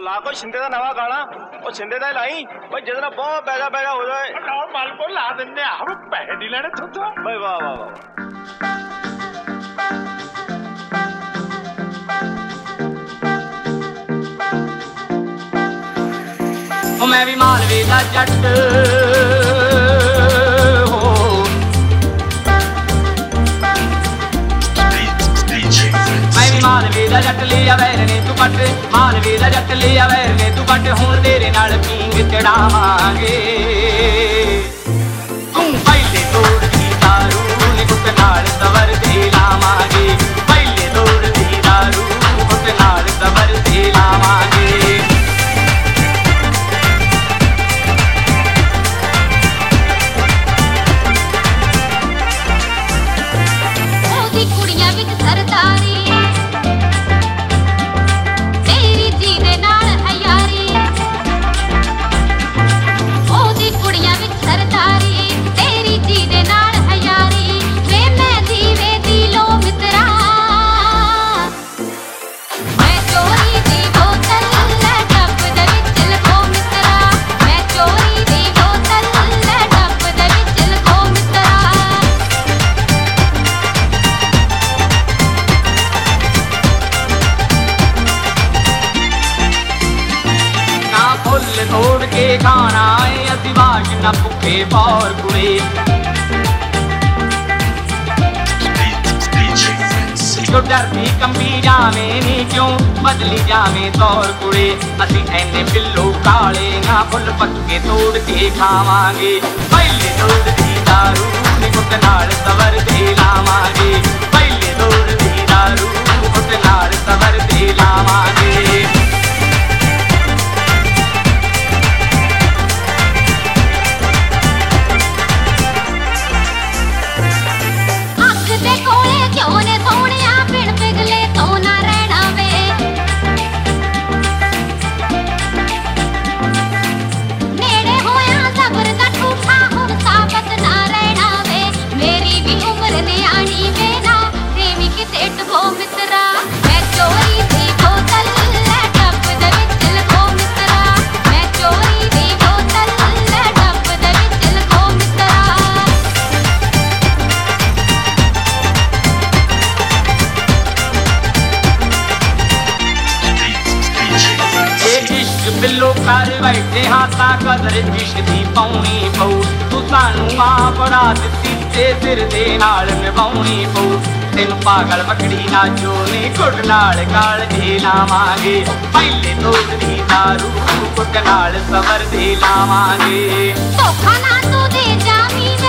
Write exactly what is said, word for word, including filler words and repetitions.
ਲਾ ਕੋਈ ਛਿੰਦੇ ਦਾ ਨਵਾਂ ਗਾਣਾ ਉਹ ਛਿੰਦੇ ਦਾ ਹੀ ਲਾਈ ਬਈ ਜਿਹਦੇ ਨਾਲ ਬਹੁਤ ਬੈਗਾ ਬੈਗਾ ਹੋ ਜਾਏ ਨਾ ਮਲ ਕੋ ਲਾ ਦਿੰਦੇ ਆ ਹੁਣ ਪੈਸੇ ਨਹੀਂ ਲੈਣੇ ਥੋਤੋਂ ਬਈ ਵਾਹ ਵਾਹ ਵਾਹ ਉਹ ਮੈਂ ਵੀ ਮਾਲਵੇ ਦਾ ਜੱਟ ਹੋ ਮੈਂ ਵੀ ਮਾਲਵੇ ਦਾ ਜੱਟ ਲਿਆ ਵੈਰ ਨੇ ਤੂੰ ਕੱਟ ਮਾਲਵੇ ਦਾ ਜੱਟ ਲਿਆ ਵੈਰ ਨੇ ਤੂੰ ਕੱਟ ਹੁਣ ਤੇਰੇ ਨਾਲ ਪੀਂਗ ਚੜਾਵਾਂਗੇ ਤੂੰ ਪਹਿਲੇ ਤੋੜ ਦੀ ਦਾਰੂ ਨੀ ਗੁੱਟ ਨਾਲ ਸਵਰ ਦੇ ਲਾਵਾਂਗੇ ਪਹਿਲੇ ਤੋੜ ਦੀ ਦਾਰੂ ਗੁੱਟ ਨਾਲ ਸਵਰ ਦੇ ਲਾਵਾਂਗੇ ਕੁੜੀਆਂ ਵਿੱਚ ਸਰਦਾਰੀ ਤੇਰੀ ਜੀ ਦੇ ਨਾਲ ਹੈ ਯਾਰੀ ਉਹਦੀ ਕੁੜੀਆਂ ਵਿੱਚ ਸਰਦਾਰੀ ਤੇਰੀ ਜੀ ਦੇ ਨਾਲ ਹੈ ਯਾਰੀ ਵੇ ਮੈਂ ਦੀਵੇ ਦੀ ਲੋ ਮਿੱਤਰਾ ਮੈਂ ਚੋਰੀ ਦੀ ਬੋਤਲ ਲੈ ਡੱਬ ਦੇ ਵਿੱਚ ਲਗੋ ਮਿੱਤਰਾ ਮੈਂ ਚੋਰੀ ਦੀ ਬੋਤਲ ਲੈ ਡੱਬ ਦੇ ਵਿੱਚ ਲਗੋ ਮਿੱਤਰਾ ਫੁੱਲ ਤੋੜ ਕੇ ਖਾਣਾ ਏ ਅਸੀਂ ਬਾਸ਼ ਨਾ ਭੁੱਖੇ ਪੌਰ ਕੁੜੇ ਜੋ ਡਰਦੀ ਕੰਬੀ ਜਾਵੇਂ ਨੀ ਕਿਉਂ ਬਦਲੀ ਜਾਵੇਂ ਤੌਰ ਕੁੜੇ ਅਸੀਂ ਐਨੇ ਬਿੱਲੋ ਕਾਲੇ ਨਾ ਫੁੱਲ ਪੱਕੇ ਤੋੜ ਕੇ ਖਾਵਾਂਗੇ ਪਹਿਲੇ ਤੋੜ ਦੀ ਦਾਰੂ ਨੀ ਗੁੱਟ ਨਾਲ ਸਵਰ ਦੇ ਲਾਵਾਂਗੇ ਪਹਿਲੇ ਤੋੜ ਦੀ ਦਾਰੂ ਗੁੱਟ ਨਾਲ ਸਵਰ ਦੇ ਲਾਵਾਂਗੇ ਬਿੱਲੋ ਕਰ ਬੈਠੇ ਹਾਂ ਤਾਂ ਕਦਰ ਇਸ਼ਕ ਦੀ ਪਾਉਣੀ ਪਊ ਤੂੰ ਸਾਨੂੰ ਆ ਬੜਾ ਦਿੱਤੀ ਤੇ ਸਿਰ ਦੇ ਨਾਲ ਨਿਭਾਉਣੀ ਪਊ ਤੈਨੂੰ ਪਾਗਲ ਬੱਕੜੀ ਨਾਚੋ ਨੀ ਘੁੱਟ ਨਾਲ ਗਾਲ ਦੇ ਲਾਵਾਂਗੇ ਪਹਿਲੇ ਤੋੜ ਦੀ ਦਾਰੂ ਘੁੱਟ ਨਾਲ ਸਵਰ ਦੇ ਲਾਵਾਂਗੇ ਧੋਖਾ ਨਾ ਤੂੰ ਦੇ ਜਾਵੀਂ